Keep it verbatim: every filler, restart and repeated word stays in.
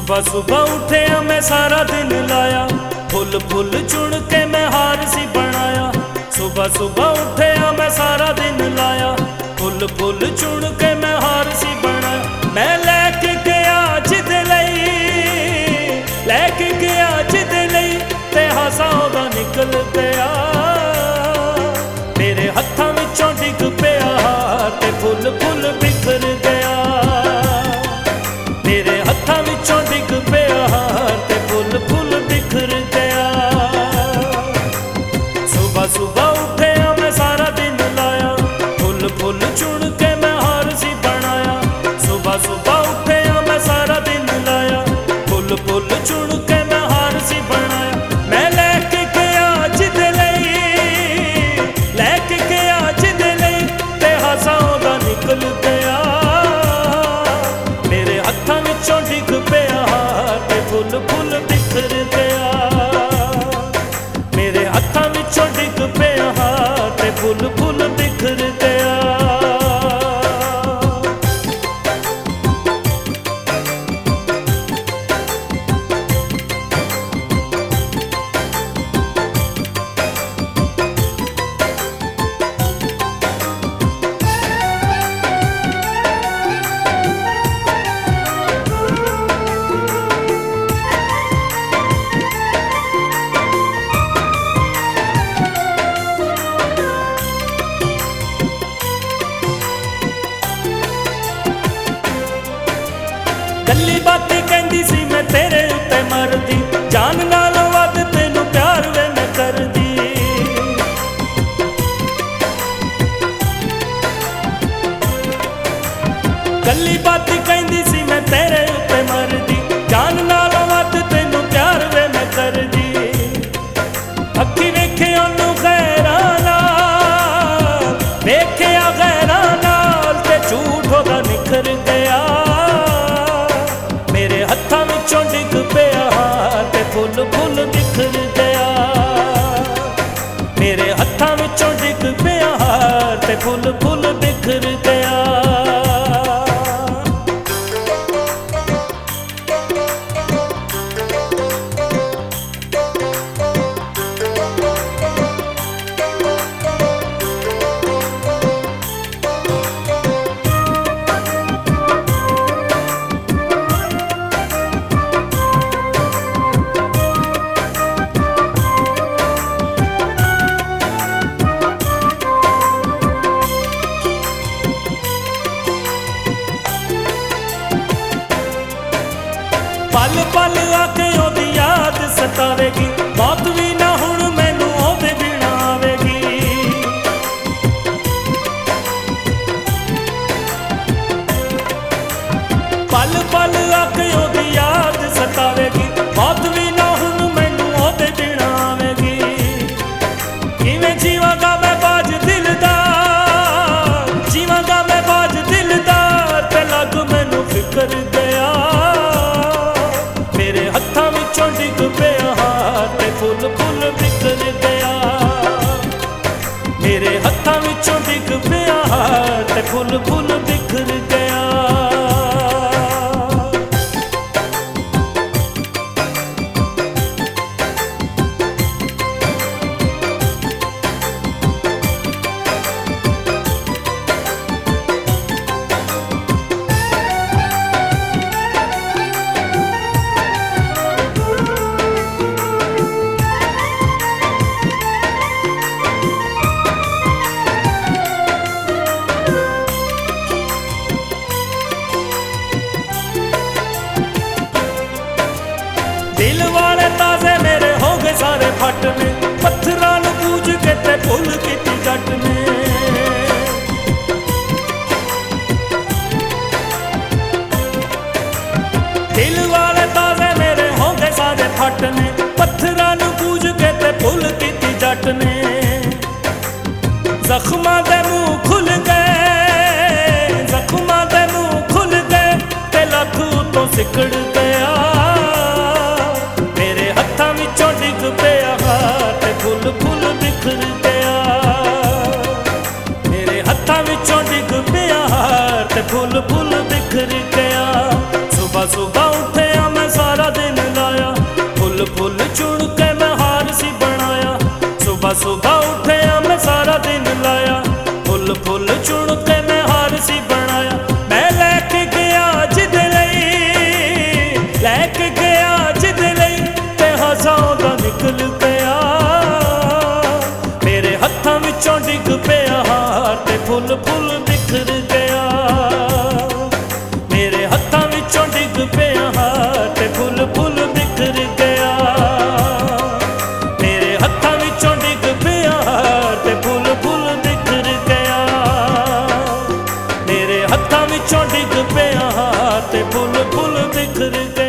सुबह सुबह उठे मैं सारा दिन लाया, फुल फुल चुन के मैं हार सी बनाया। सुबह सुबह उठे मैं सारा दिन लाया, फुल फुल चुन के मैं हार सी बनाया। मैं लैके गया जिदे लई, लैके गया जिदे लई, ते हासा ओदा निकल गया। मेरे हत्थां विचों डिग पिया ते फुल फुल बिखर गया। मेरे हत्थां विचों डिग पिया ते फुल फुल बिखर गया। सुबह सुबह उठे मैं सारा दिन लाया, फुल फुल चुन के मैं हार सी बनाया। सुबह सुबह उठे मैं सारा दिन लाया, फुल फुल चुन के मैं हार सी बनाया। मैं लैके गया जिदे लई, लैके गया जिदे लई, ते हासा ओदा निकल गया। मेरे हत्थां विचों डिग पिया ते फुल फुल बिखर गया। मेरे हत्थां विचों डिग पिया ते फुल फुल बिखर गया। गल्ली बाती कहंदी सी मैं तेरे उत्ते मरदी, जान नालों वध तेनू प्यार वे मैं करदी। गल्ली बाती कहंदी सी मैं तेरे उत्ते मरदी, जान नालों वध तेनू प्यार वे मैं करदी। अखी वेखे ओनू गैरां नाल, वेखिया गैरां नाल, ते झूठ ओदा निखर गया। मेरे हत्थां विचों डिग पिया ते फुल फुल बिखर गया। मेरे हत्थां विचों डिग पिया ते फुल फुल बिखर गया। पल पल आके ओदी याद सतावेगी, मौत भी ना हुण मैनू ओदे बिना आवेगी। पल पल आके ओदी याद सतावेगी, मौत भी ना हुण मैनू ओदे बिना आवेगी। किवें जीवांगा मैं बाज दिलदार, जीवांगा मैं बाज दिलदार, ते लग मैनू फिकर गया। मेरे हत्थां विचों डिग पिया ते फुल फुल बिखर गया। मेरे हत्थां विचों डिग पिया ते फुल फुल बिखर गया। दिल वाले ताजे मेरे हो गए सारे फट ने, पत्थरां नूं पूज के ते भुल कीती जट ने। दिल वाले ताजे मेरे हो गए सारे फट ने, पत्थरां नूं पूज के ते भुल कीती जट ने। जख्मां दे मुंह खुल गए, जख्मां दे मुंह खुल गए, ते लख उत्तों सिकड़ गया। मेरे हत्थां विचों डिग पिया ते फुल फुल बिखर गया। मेरे हत्थां विचों डिग पिया ते फुल फुल बिखर गया। सुबह सुबह उठे मैं फुल फुल चुन के मैं हार सी बनाया। सुबह सुबह उठया मैं सारा दिन लाया, फुल फुल चुन के मैं हार सी बनाया। मैं लैके गया जिद लई, लैके गया जिद लई ते हसांदा निकल गया। मेरे हत्थां विचों डिग पिया हार ते फुल फुल बिखर गया। मेरे हत्थां विचों डिग पिया हार ते फुल फुल बिखर गया। मेरे हत्थां विचों डिग पिया हार ते फुल फुल बिखर गया। मेरे हत्थां विचों डिग पिया हार ते फुल फुल बिखर गया।